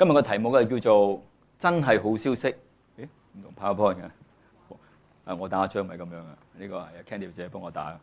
今日個題目係叫做真係好消息。咦，唔同 PowerPoint 嘅，我打張唔係咁樣嘅，呢個係 Candy 姐幫我打。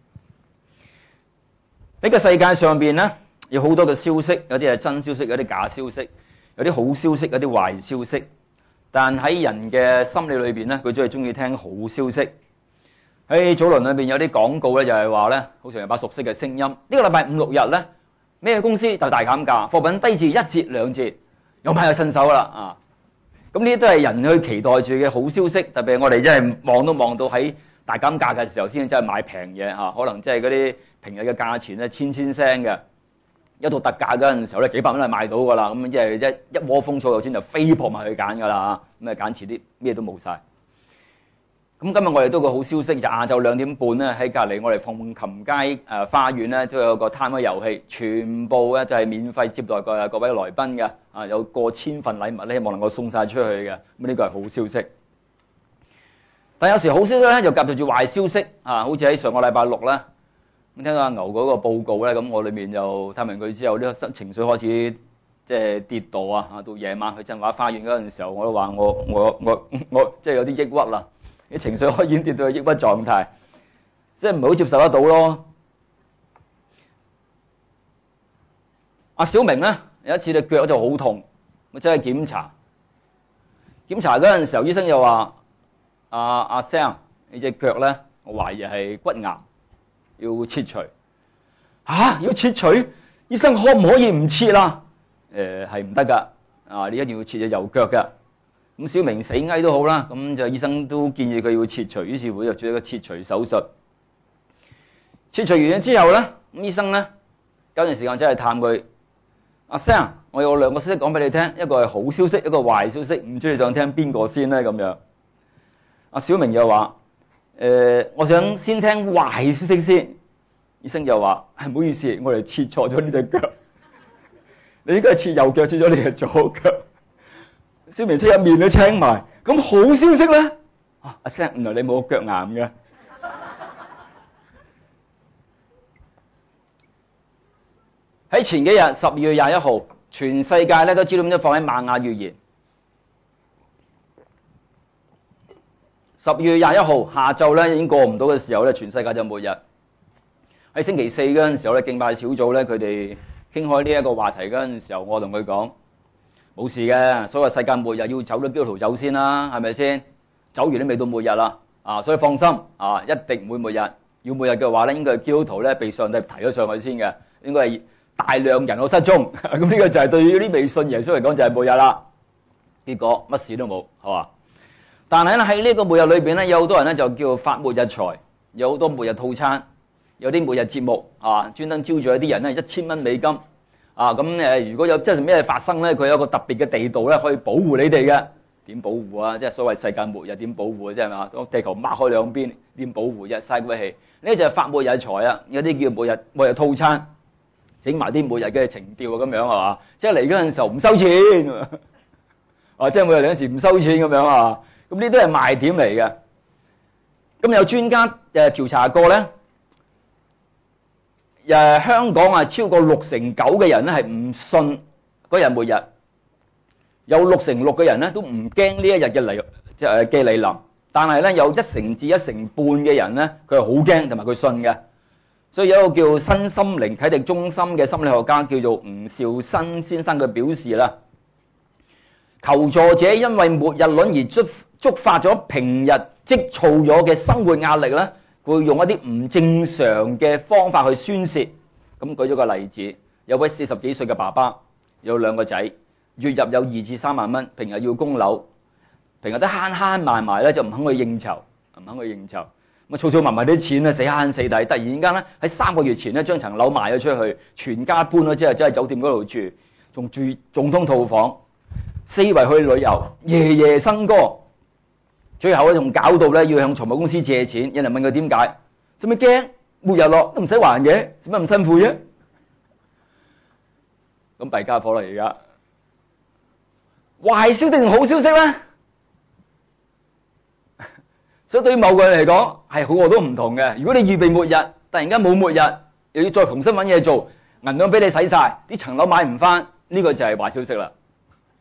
呢個世界上邊咧有好多嘅消息，有啲係真消息，有啲假消息，有啲好消息，有啲壞消息。但喺人嘅心理裏邊咧，佢都係中意聽好消息。喺早輪裏邊有啲廣告咧，就係話咧，好似有把熟悉嘅聲音。呢個禮拜5、6日咧，咩公司就大減價，貨品低至1折、2折，有買有新手啦啊！咁呢啲都係人去期待住嘅好消息，特別係我哋真係望都望到喺大減價嘅時候先真係買平嘢嚇，可能即係嗰啲平日嘅價錢咧千聲嘅，一到特價嗰陣時候咧幾百蚊就買到㗎啦，咁即係一窩蜂儲夠錢就飛撲埋去揀㗎啦嚇，咁啊揀遲啲咩都冇晒。咁今日我哋都有個好消息，就晏晝2點半咧喺隔離我哋鳳琴街花園咧都有個攤位遊戲，全部咧就係免費接待各位來賓嘅，啊有過千份禮物咧，希望能夠送晒出去嘅，咁呢個係好消息。但有時好消息咧就夾雜住壞消息啊，好似喺上個禮拜6咧，咁聽到阿牛嗰個報告咧，咁我裏面就睇完佢之後，呢個情緒開始即係跌倒啊，到夜晚去振華花園嗰陣時候，我都話我即係有啲抑鬱啦。啲情緒開始跌到去抑鬱狀態，即係唔係好接受得到咯。阿小明咧有一次隻腳就好痛，我走去檢查嗰陣時候，醫生又話：阿 Sam，你隻腳咧，我懷疑係骨癌，要切除。要切除？醫生可唔可以唔切啦？係唔得㗎，你一定要切隻右腳㗎。咁小明死翳都好啦，咁就醫生都建議佢要切除，於是乎就做一個切除手術。切除完咗之後咧，咁醫生咧有段時間真係探佢，阿 Sam，我有2個消息講俾你聽，一個係好消息，一個壞消息，唔知你想聽邊個先咧咁樣。阿小明就話：我想先聽壞消息先。醫生就話：唔好意思，我哋切錯咗呢隻腳，你應該係切右腳，切咗你嘅左腳。小明出一面都青埋，咁好消息咧？阿 Sam，原來你冇腳癌嘅。喺前幾日12月21號，全世界咧都知道咁樣放喺瑪雅預言。12月21號下晝咧已經過唔到嘅時候咧，全世界就末日。喺星期4嗰陣時候咧，敬拜小組咧佢哋傾開呢一個話題嗰陣時候，我同佢講。冇事嘅，所謂世界末日要走都基督徒走先啦，係咪先？走完都未到末日啦，所以放心，一定唔會末日。要末日嘅話咧，應該係基督徒咧被上帝提咗上去先嘅，應該係大量人口失蹤。咁呢個就係對於啲未信耶穌嚟講就係末日啦。結果乜事都冇，係嘛？但係咧喺呢個末日裏邊咧，有好多人咧就叫發末日財，有好多末日套餐，有啲末日節目專登招住一啲人咧1000蚊美金。咁如果有即係咩發生咧，佢有一個特別嘅地道咧，可以保護你哋嘅。點保護啊？即係所謂世界末日點保護啊？即係嘛？當地球擘開兩邊，點保護啫？嘥鬼氣！呢就係發末日財啊！有啲叫末日套餐，整埋啲末日嘅情調啊，咁樣係嘛？即係嚟嗰陣時候唔收錢，即係末日嚟嗰時唔收錢咁樣啊！咁呢都係賣點嚟嘅。咁有專家調查過咧。香港超過69%嘅人咧係唔信嗰日末日，有6%嘅人咧都唔驚呢一日嘅嚟臨，但係咧有1%至1.5%嘅人咧佢係好驚同埋佢信嘅，所以有一個叫新心靈啟迪中心嘅心理學家叫做吳兆新先生佢表示啦，求助者因為末日論而觸發咗平日積儲咗嘅生活壓力咧。會用一啲唔正常嘅方法去宣泄。咁舉咗個例子，有位40幾歲嘅爸爸，有2個仔，月入有2至3萬蚊，平日要供樓，平日都慳埋咧就唔肯去應酬，咁儲埋啲錢咧死慳死抵，突然間咧喺3個月前咧將層樓賣咗出去，全家搬咗之後走去酒店嗰度住，仲住總統套房，四圍去旅遊，夜夜笙歌。最後咧仲搞到咧要向財務公司借錢，有人問佢點解，使乜驚？末日落都唔使還嘅，使乜咁辛苦啫？咁弊家伙啦而家。壞消息定好消息咧？所以對於某個人嚟講係好我都唔同嘅。如果你預備末日，突然間冇末日，又要再重新揾嘢做，銀兩俾你使晒，啲層樓買唔翻，呢個就係壞消息啦。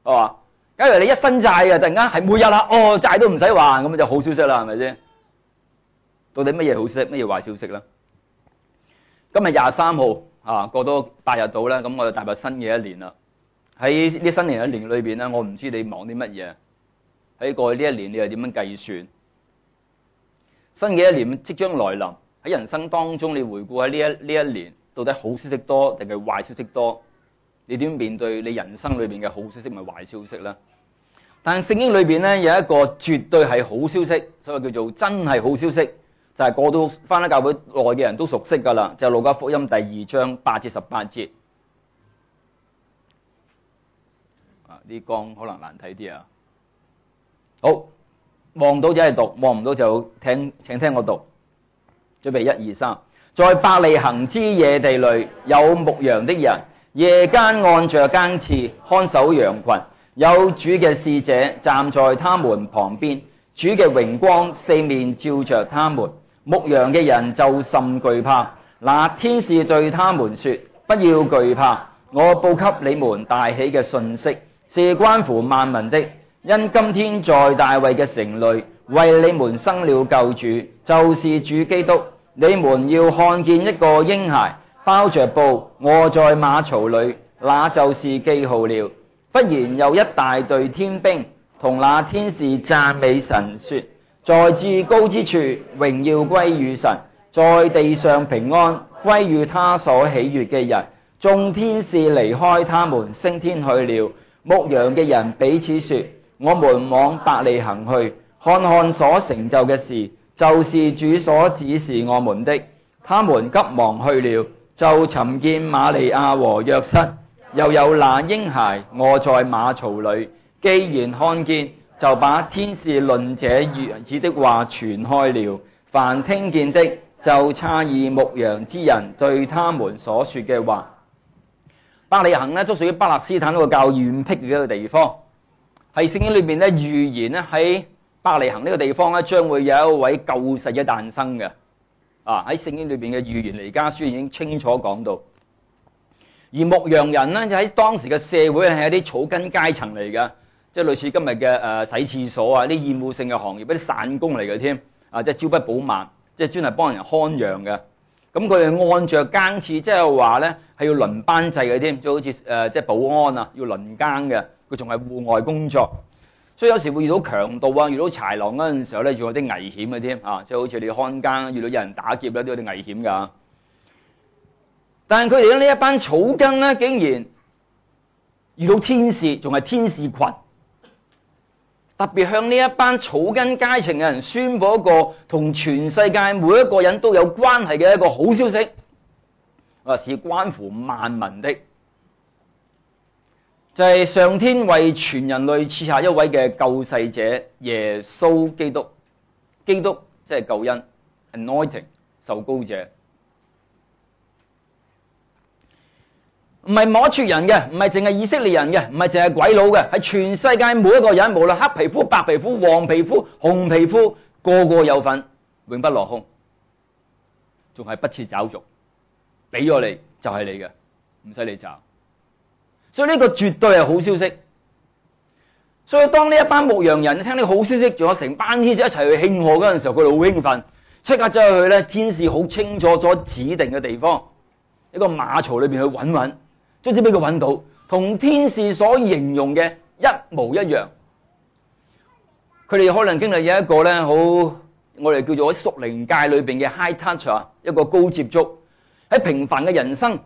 係嘛？假如你一身債嘅，突然間係每日啦，債都唔使還，咁就好消息啦，係咪先？到底乜嘢好消息，乜嘢壞消息咧？今日23號過多8日到啦，咁我就踏入新嘅一年啦。喺呢新年一年裏邊咧，我唔知你忙啲乜嘢。喺過去呢一年，你又點樣計算？新嘅一年即將來臨，喺人生當中，你回顧喺呢一年，到底好消息多定係壞消息多？你點面對你人生裏邊嘅好消息同埋壞消息咧？但係聖經裏邊咧有一個絕對係好消息，所謂叫做真係好消息，就係過到返咗教會內嘅人都熟悉噶啦，就係路加福音第2章8至18節。啲光可能難睇啲啊！好，望到就係讀，望唔到就請聽我讀。準備1、2、3。在伯利恆之野地裏，有牧羊的人，夜間按着更次看守羊群。有主嘅使者站在他們旁邊，主嘅榮光四面照着他們。牧羊嘅人就甚懼怕。那天使對他們說：不要懼怕，我報給你們大喜嘅訊息，是關乎萬民的。因今天在大衛嘅城裏，為你們生了救主，就是主基督。你們要看見一個嬰孩包着布臥在馬槽裏，那就是記號了。忽然有一大隊天兵同那天使讚美神說：在至高之處榮耀歸於神，在地上平安歸於他所喜悅嘅人。眾天使離開他們升天去了。牧羊嘅人彼此說：我們往伯利恆去，看看所成就嘅事，就是主所指示我們的。他們急忙去了，就尋見瑪利亞和約瑟，又有那嬰孩臥在馬槽裏。既然看見，就把天使論這兒子的話傳開了。凡聽見的，就詫異牧羊之人對他們所說嘅話。伯利恆咧，都屬於巴勒斯坦一個較遠僻嘅一個地方。係聖經裏邊咧預言咧喺伯利恆呢個地方咧將會有一位救世嘅誕生嘅。喺聖經裏邊嘅預言彌迦書已經清楚講到。而牧羊人咧就喺當時嘅社會係一啲草根階層嚟嘅，即係類似今日嘅洗廁所啊啲厭惡性嘅行業，一啲散工嚟嘅添。即係朝不保晚，即係專係幫人看羊嘅。咁佢哋按着更次，即係話咧係要輪班制嘅添，就好似即係保安啊，要輪更嘅。佢仲係戶外工作，所以有時會遇到強盜啊，遇到豺狼嗰陣時候咧，仲有啲危險嘅添。即係好似你看更遇到有人打劫咧，都有啲危險㗎。但係佢哋呢一班草根咧，竟然遇到天使，仲係天使群，特別向呢一班草根階層嘅人宣佈一個同全世界每一個人都有關係嘅一個好消息，是關乎萬民的，就係上天為全人類賜下一位嘅救世者耶穌基督。基督即係救恩 ，anointing 受膏者。唔係某一撮人嘅，唔係淨係以色列人嘅，唔係淨係鬼佬嘅，係全世界每一個人，無論黑皮膚、白皮膚、黃皮膚、紅皮膚，個個有份，永不落空，仲係不設找續，俾咗你就係你嘅，唔使你找。所以呢個絕對係好消息。所以當呢一班牧羊人聽呢個好消息，仲有成班天使一齊去慶賀嗰陣時候，佢哋好興奮，即刻走去咧，天使好清楚所指定嘅地方，一個馬槽裏邊去揾。總之俾佢揾到，同天使所形容嘅一模一樣。佢哋可能經歷有一個咧好，我哋叫做喺屬靈界裏邊嘅 high touch 一個高接觸。喺平凡嘅人生，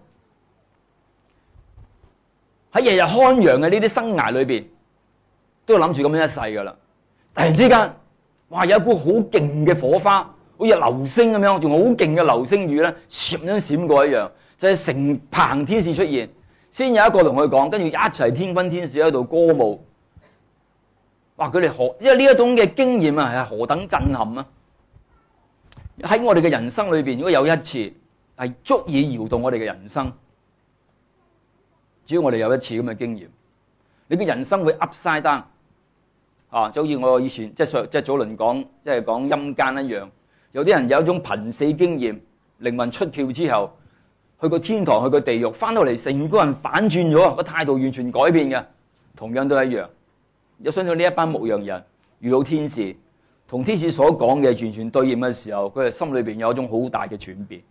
喺日日看羊嘅呢啲生涯裏邊，都諗住咁樣一世噶啦。突然之間，哇！有一股好勁嘅火花，好似流星咁樣，仲好勁嘅流星雨咧，閃一閃過一樣，就係成棚天使出現。先有一個同佢講，跟住一齊天軍天使喺度歌舞。哇！佢哋因為呢一種嘅經驗係何等震撼啊！喺我哋嘅人生裏邊，如果有一次係足以搖動我哋嘅人生，只要我哋有一次咁嘅經驗，你嘅人生會 upside down 就好似我以前即係早輪講，即係講陰間一樣。有啲人有一種瀕死經驗，靈魂出竅之後，去過天堂，去過地獄，翻到嚟成個人反轉咗，個態度完全改變嘅。 同樣都一樣。我相信呢一班牧羊人遇到天使，同天使所講嘅完全對應嘅時候，佢哋心裏邊有一種好大嘅轉變。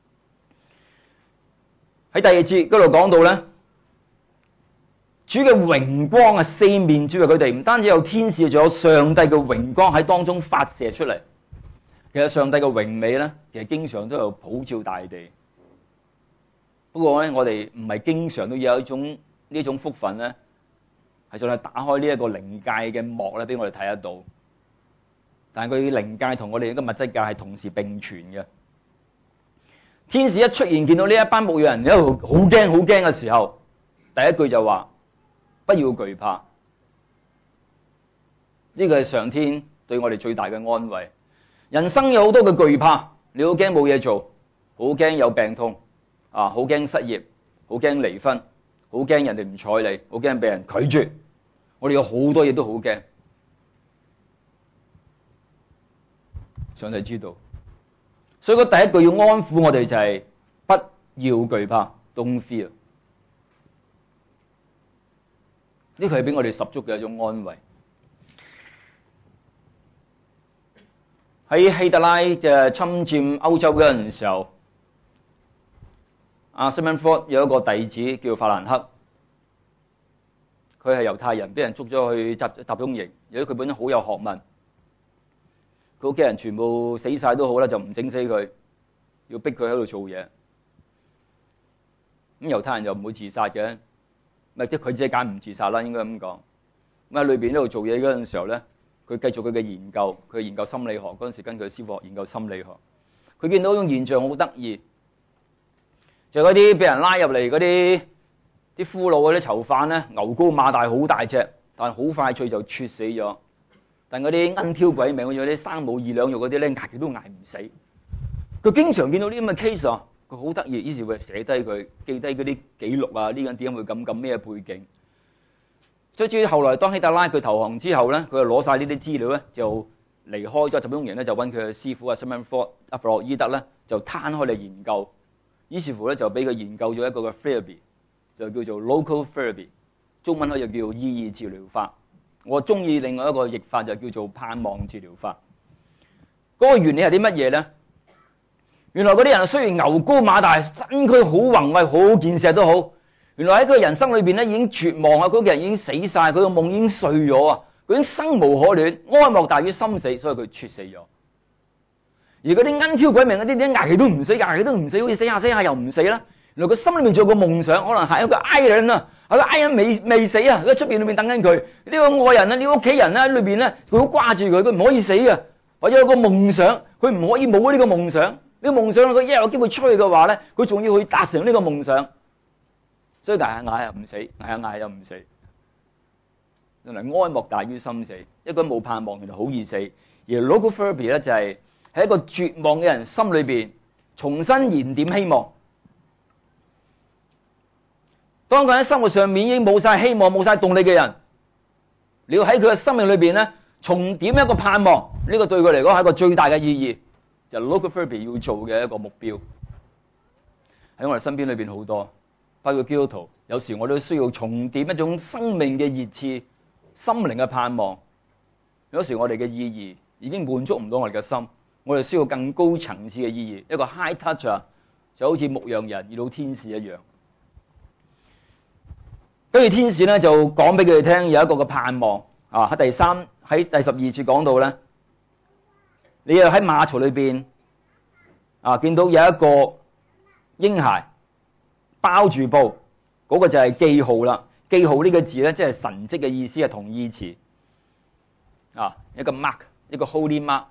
喺第二節嗰度講到咧，主嘅榮光啊，四面照住佢哋，唔單止有天使，仲有上帝嘅榮光喺當中發射出嚟。其實上帝嘅榮美咧，其實經常都有普照大地。不過咧，我哋唔係經常都有呢種福分咧，係上帝打開呢一個靈界嘅幕咧，俾我哋睇得到。但係佢靈界同我哋呢個物質界係同時並存嘅。天使一出現，見到呢一班牧羊人喺度好驚好驚嘅時候，第一句就話：不要懼怕。呢個係上天對我哋最大嘅安慰。人生有好多嘅懼怕，你好驚冇嘢做，好驚有病痛，好驚失業，好驚離婚，好驚人哋唔睬你，好驚俾人拒絕。我哋有好多嘢都好驚。上帝知道，所以佢第一句要安撫我哋就係不要懼怕 ，Don't fear。呢個係俾我哋十足嘅一種安慰。喺希特拉嘅侵佔歐洲嗰陣時候，阿西門福有一個弟子叫法蘭克，佢係猶太人，俾人捉咗去集中營。由於佢本身好有學問，佢屋企人全部死晒都好啦，就唔整死佢，要逼佢喺度做嘢。咁猶太人就唔會自殺嘅，咪即係佢自己揀唔自殺啦，應該咁講。咁喺裏邊呢度做嘢嗰陣時候咧，佢繼續佢嘅研究，佢研究心理學嗰陣時，跟佢師傅學研究心理學。佢見到一種現象好得意，就嗰啲俾人拉入嚟嗰啲俘虜嗰啲囚犯咧，牛高馬大好大隻，但係好快脆就猝死咗。但嗰啲奀挑鬼命，好似啲生冇二兩肉嗰啲咧，捱極都捱唔死。佢經常見到啲咁嘅 case 啊，佢好得意，於是會寫低佢，記低嗰啲記錄啊，呢個人點解會咁咩背景？所以至於後來當希特拉佢投降之後咧，佢就攞晒呢啲資料咧，就離開咗集中營咧，就揾佢嘅師傅啊，西門福阿弗洛伊德咧，就攤開嚟研究。於是乎咧，就俾佢研究咗一個嘅 therapy， 就叫做 local therapy， 中文可以叫意義治療法。我中意另外一個譯法就叫做盼望治療法。嗰個原理係啲乜嘢咧？原來嗰啲人雖然牛高馬大，身軀好宏偉，好健碩都好，原來喺佢人生裏邊咧已經絕望啊！嗰個人已經死晒，佢個夢已經碎咗啊！佢已經生無可戀，哀莫大於心死，所以佢猝死咗。而嗰啲奀挑鬼命嗰啲，捱極都唔死，捱極都唔死，好似死下又唔死啦。原來佢心裏面仲有個夢想，可能係一個愛人啊，係個愛人未死啊，喺出邊裏面等緊佢。呢個愛人啊，呢個屋企人咧喺裏邊咧，佢好掛住佢，佢唔可以死嘅，或者有個夢想，佢唔可以冇呢個夢想。呢個夢想佢一有機會出去嘅話咧，佢仲要去達成呢個夢想。所以捱下又唔死，捱下又唔死。原來哀莫大於心死，一個人冇盼望，原來好易死。而 local therapy 咧就係喺一個絕望嘅人心裏邊重新燃點希望。當佢喺生活上面已經冇晒希望、冇晒動力嘅人，你要喺佢嘅生命裏邊咧重點一個盼望，呢個對佢嚟講係一個最大嘅意義，就係 local therapy 要做嘅一個目標。喺我哋身邊裏邊好多，包括基督徒，有時我都需要重點一種生命嘅熱熾、心靈嘅盼望。有時我哋嘅意義已經滿足唔到我哋嘅心，我哋需要更高層次嘅意義，一個 high touch 啊，就好似牧羊人遇到天使一樣。跟住天使咧就講俾佢哋聽有一個嘅盼望啊，喺第12節講到咧，你又喺馬槽裏邊啊見到有一個嬰孩包住布，嗰個就係記號啦。記號呢個字咧即係神蹟嘅意思，係同義詞啊，一個 mark， 一個 holy mark。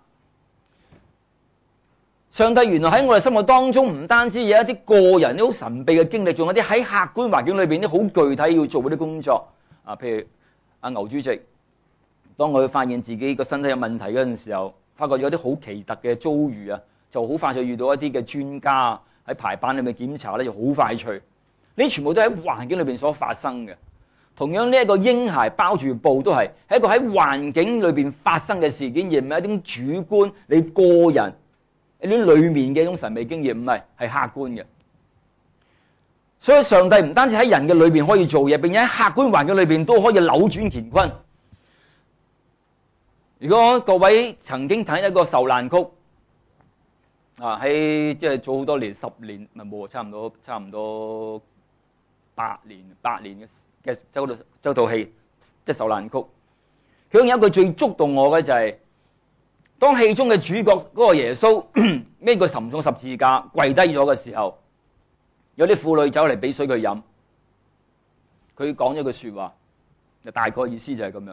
上帝原來喺我哋生活當中唔單止有一啲個人啲好神秘嘅經歷，仲有啲喺客觀環境裏邊啲好具體要做嗰啲工作啊。譬如阿牛主席，當佢發現自己個身體有問題嗰陣時候，發覺有啲好奇特嘅遭遇啊，就好快就遇到一啲嘅專家喺排版裏面檢查咧，就好快脆。呢全部都喺環境裏邊所發生嘅。同樣呢一個嬰孩包住布都係一個喺環境裏邊發生嘅事件，而唔係一種主觀你個人。呢啲裏面嘅一種神秘經驗唔係，係客觀嘅。 所以上帝唔單止喺人嘅裏邊可以做嘢，並且喺客觀環境裏邊都可以扭轉乾坤。如果各位曾經睇一個受難曲喺即係早好多年，10年咪冇，差唔多8年嘅周套戲，即係受難曲。其中有一句最觸動我嘅就係、當戲中嘅主角嗰個耶穌孭個沉重十字架跪低咗嘅時候，有啲婦女走嚟俾水佢飲，佢講咗句說話，大概意思就係咁樣：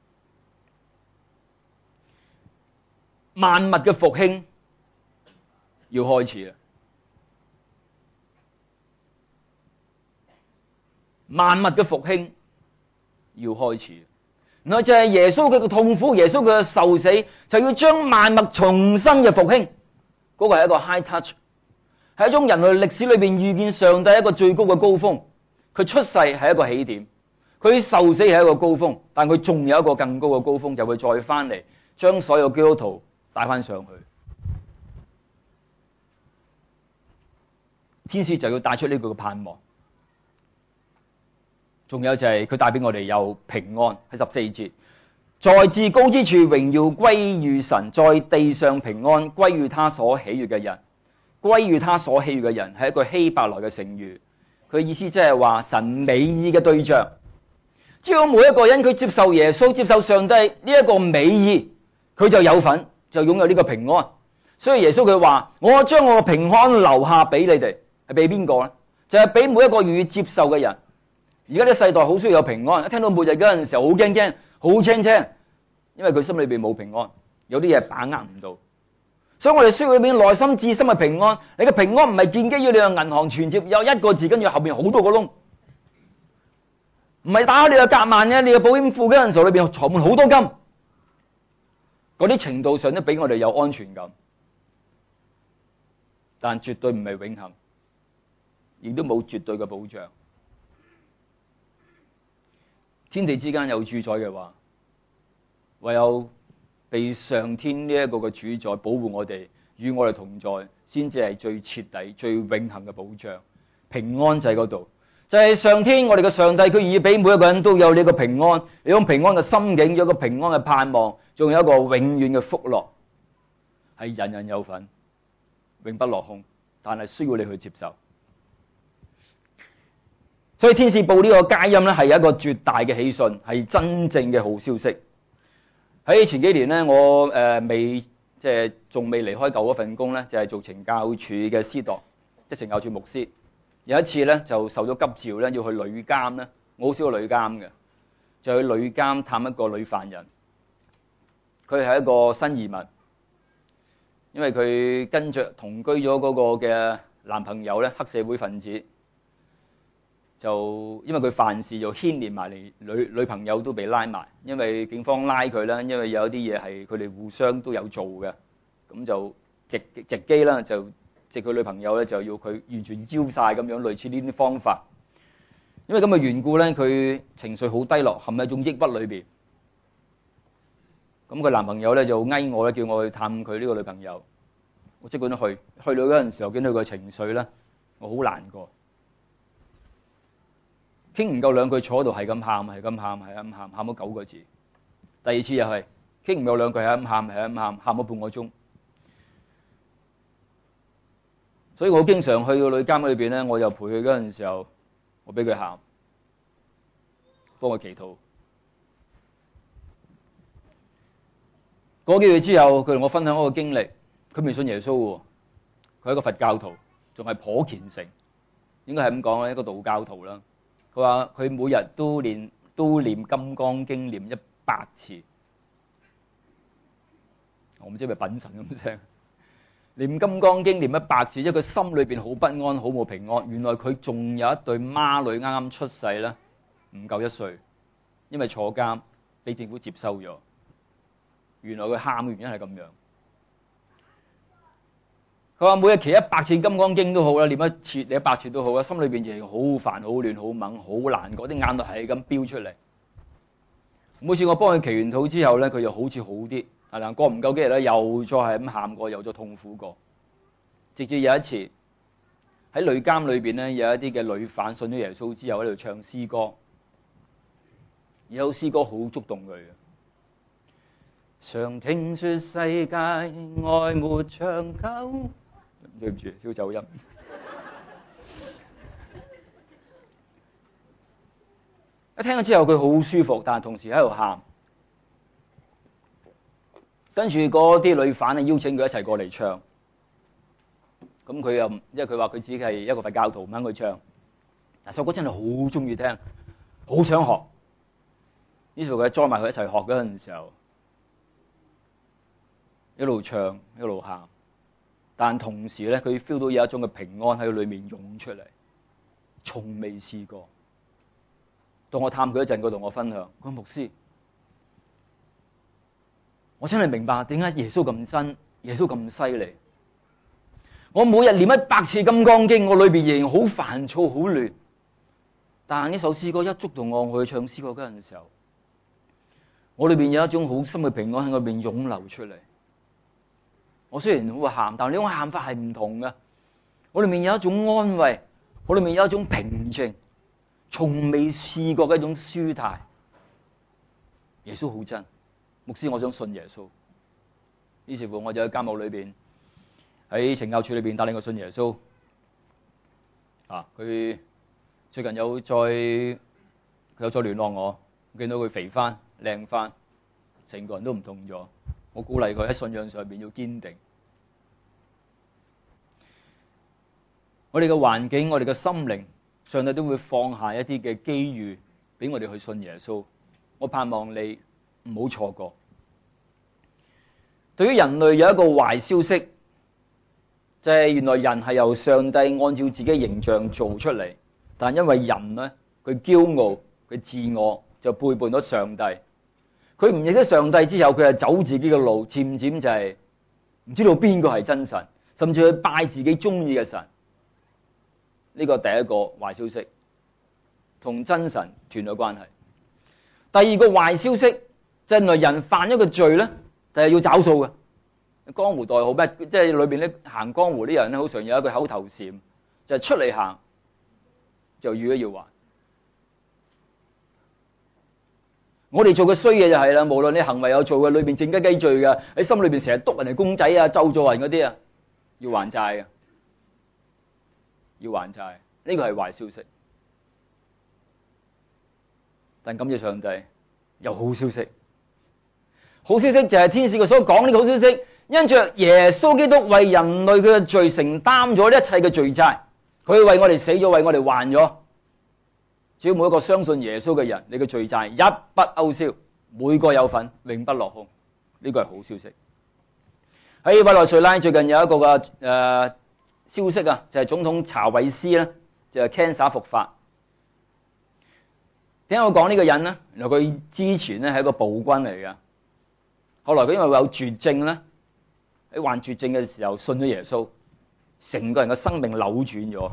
萬物嘅復興要開始啦！萬物嘅復興要開始，然後就係耶穌佢嘅痛苦，耶穌佢嘅受死，就要將萬物重新嘅復興。嗰個係一個 high touch， 係一種人類歷史裏邊遇見上帝一個最高嘅高峰。佢出世係一個起點，佢受死係一個高峰，但佢仲有一個更高嘅高峰，就會再翻嚟將所有基督徒帶翻上去。天使就要帶出呢個盼望。仲有就係佢帶俾我哋有平安，喺14節，在至高之處榮耀歸於神，在地上平安歸於他所喜悅嘅人。歸於他所喜悅嘅人係一個希伯來嘅成語，佢意思即係話神美意嘅對象。只要每一個人佢接受耶穌、接受上帝呢一個美意，佢就有份，就擁有呢個平安。所以耶穌佢話：我將我嘅平安留下俾你哋，係俾邊個呢？就係俾每一個願意接受嘅人。而家啲世代好需要有平安，一聽到末日嗰陣時候好驚驚，好青青，因為佢心裏邊冇平安，有啲嘢把握唔到。所以我哋需要裏邊內心至深嘅平安。你嘅平安唔係建基於你嘅銀行存摺有一個字，跟住後邊好多個窿，唔係打開你嘅夾萬嘅，你嘅保險庫嗰陣時候裏邊藏滿好多金，嗰啲程度上都俾我哋有安全感，但絕對唔係永恆，亦都冇絕對嘅保障。天地之間有主宰嘅話，唯有被上天呢一個嘅主宰保護我哋，與我哋同在，先至係最徹底、最永恆嘅保障。平安就喺嗰度，就係上天我哋嘅上帝，佢願意俾每一個人都有呢個平安，有平安嘅心境，有一個平安嘅盼望，仲有一個永遠嘅福樂，係人人有份，永不落空，但係需要你去接受。所以天使報呢個佳音咧，係一個絕大嘅喜訊，係真正嘅好消息。喺前幾年咧，我仲未離開舊嗰份工咧，就係做懲教處嘅司鐸，即係懲教處牧師。有一次咧，就受咗急召咧，要去女監咧，我好少去女監嘅，就去女監探一個女犯人。佢係一個新移民，因為佢跟着同居咗嗰個嘅男朋友咧，黑社會分子。就因為佢犯事就牽連埋嚟，女朋友都被拉埋，因為警方拉佢啦，因為有啲嘢係佢哋互相都有做嘅，咁就直機啦，就直佢女朋友咧就要佢完全招晒咁樣，類似呢啲方法。因為咁嘅緣故咧，佢情緒好低落，陷喺一種抑鬱裏邊。咁佢男朋友咧就嗌我咧，叫我去探佢呢個女朋友。我即管去到嗰陣時候，見到佢嘅情緒咧，我好難過。傾唔夠兩句，坐喺度係咁喊，係咁喊，係咁喊，喊咗9個字。第二次又係傾唔夠兩句，係咁喊，係咁喊，喊咗半個鐘。所以我經常去到女監裏邊咧，我又陪佢嗰陣時候，我俾佢喊，幫佢祈禱。嗰幾個月之後，佢同我分享一個經歷，佢未信耶穌喎，佢係一個佛教徒，仲係頗虔誠，應該係咁講啦，一個道教徒啦。佢話佢每日都念金剛經念100次，我唔知係咪品神咁聲。念金剛經念100次，因為佢心裏邊好不安，好冇平安。原來佢仲有一對孖女啱啱出世啦，唔夠1歲，因為坐監俾政府接收咗。原來佢喊嘅原因係咁樣。佢話每日祈100次金剛經都好啦，念1次你100次都好啦，心裏邊就好煩、好亂、好猛、好難過，啲眼淚係咁飆出嚟。每次我幫佢祈完禱之後咧，佢又好似好啲。嗱，過唔夠幾日咧，又再係咁喊過，又再痛苦過。直至有一次， 喺女監裏邊咧，有一啲嘅女犯信咗耶穌之後喺度唱詩歌，有詩歌好觸動佢嘅。常聽說世界愛沒長久，對唔住，少走音。一聽咗之後，佢好舒服，但係同時喺度喊。跟住嗰啲女犯邀請佢一齊過嚟唱，咁佢又因為佢話佢自己係一個佛教徒，唔肯去唱。嗱，首歌真係好中意聽，好想學。於是佢載埋佢一齊學嗰陣時候，一路唱一路喊，但同時咧，佢 feel 到有一種嘅平安喺佢裏面湧出嚟，從未試過。當我探佢一陣，佢同我分享，佢話牧師，我真係明白點解耶穌咁真，耶穌咁犀利。我每日念100次金剛經，我裏邊仍然好煩躁、好亂。但係呢首詩歌一觸動我去唱詩歌嗰陣時候，我裏邊有一種好深嘅平安喺我裏邊湧流出嚟。我雖然會喊，但係呢種喊法係唔同嘅。我裏面有一種安慰，我裏面有一種平靜，從未試過嘅一種舒泰。耶穌好真，牧師，我想信耶穌。於是乎，我就喺監獄裏邊，喺懲教處裏邊帶領我信耶穌。佢最近有再聯絡我，見到佢肥翻、靚翻，成個人都唔同咗。我鼓勵佢喺信仰上邊要堅定。我哋嘅環境，我哋嘅心靈，上帝都會放下一啲嘅機遇俾我哋去信耶穌。我盼望你唔好錯過。對於人類有一個壞消息，就係原來人係由上帝按照自己嘅形象做出嚟，但因為人呢，佢驕傲，佢自我，就背叛咗上帝。佢唔認識上帝之後，佢係走自己嘅路，漸漸就係唔知道邊個係真神，甚至去拜自己中意嘅神。呢個第一個壞消息，同真神斷咗關係。第二個壞消息，就係原來人犯咗個罪咧，就係要找數嘅。江湖代號咩？即係裏邊咧行江湖啲人咧，好常有一句口頭禪，就係出嚟行就預咗要還。我哋做嘅衰嘢就係啦，無論你行為有做嘅，裏邊靜雞雞罪嘅，喺心裏邊成日督人哋公仔啊、咒詛人嗰啲啊，要還債嘅，要還債，呢個係壞消息。但感謝上帝，有好消息。好消息就係天使佢所講呢個好消息，因着耶穌基督為人類佢嘅罪承擔咗一切嘅罪債，佢為我哋死咗，為我哋還咗。只要每一個相信耶穌嘅人，你嘅罪債一筆勾銷，每個有份，永不落空。呢個係好消息。喺委內瑞拉最近有一個嘅消息啊，就係總統查韋斯咧，就係 cancer 復發。點解我講呢個人呢？原來佢之前咧係一個暴君嚟嘅，後來佢因為有絕症咧，喺患絕症嘅時候信咗耶穌，成個人嘅生命扭轉咗。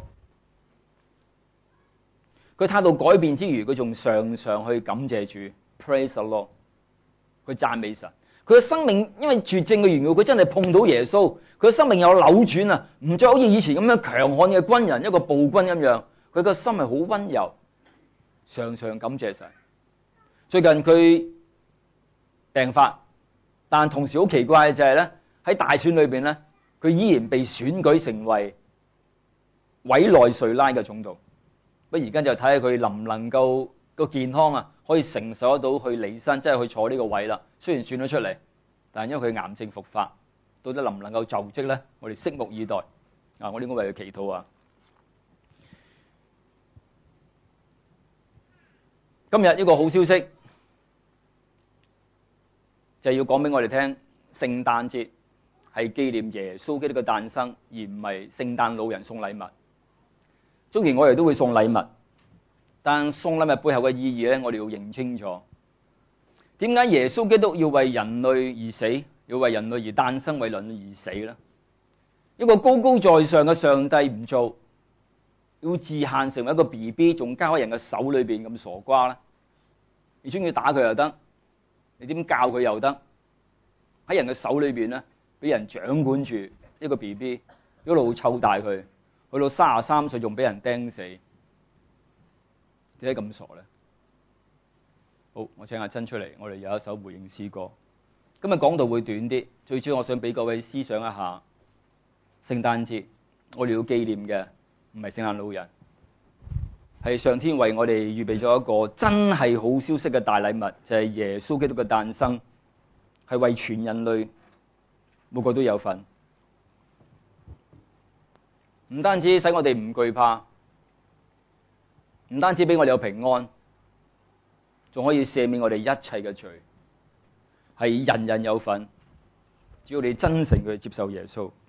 佢態度改變之餘，佢仲常常去感謝主 ，praise the Lord， 佢讚美神。佢嘅生命因為絕症嘅緣故，佢真係碰到耶穌，佢嘅生命有扭轉啊！唔再好似以前咁樣強悍嘅軍人，一個暴君咁樣，佢個心係好溫柔，常常感謝神。最近佢病發，但同時好奇怪嘅就係咧，喺大選裏邊咧，佢依然被選舉成為委內瑞拉嘅總統。不而家就睇下佢能唔能夠個健康啊，可以承受得到去離身，即係去坐呢個位啦。雖然選咗出嚟，但係因為佢癌症復發，到底能唔能夠就職咧？我哋拭目以待。我應該為佢祈禱啊！今日一個好消息，就係要講俾我哋聽，聖誕節係紀念耶穌基督嘅誕生，而唔係聖誕老人送禮物。雖然我哋都會送禮物，但送禮物背後嘅意義咧，我哋要認清楚。點解耶穌基督要為人類而死，要為人類而誕生，為人類而死咧？一個高高在上嘅上帝唔做，要自限成為一個 BB， 仲交喺人嘅手裏邊咁傻瓜咧？你中意打佢又得，你點教佢又得？喺人嘅手裏邊咧，俾人掌管住一個 BB， 一路湊大佢。 去到33歲仲俾人釘死，點解咁傻咧？好，我請阿珍出嚟，我哋有一首回應詩歌。今日講道會短啲，最主要我想俾各位思想一下聖誕節，我哋要紀念嘅唔係聖誕老人，係上天為我哋預備咗一個真係好消息嘅大禮物，就係耶穌基督嘅誕生，係為全人類每個都有份。唔單止使我哋唔懼怕，唔單止俾我哋有平安，仲可以赦免我哋一切嘅罪，係人人有份，只要你真誠去接受耶穌。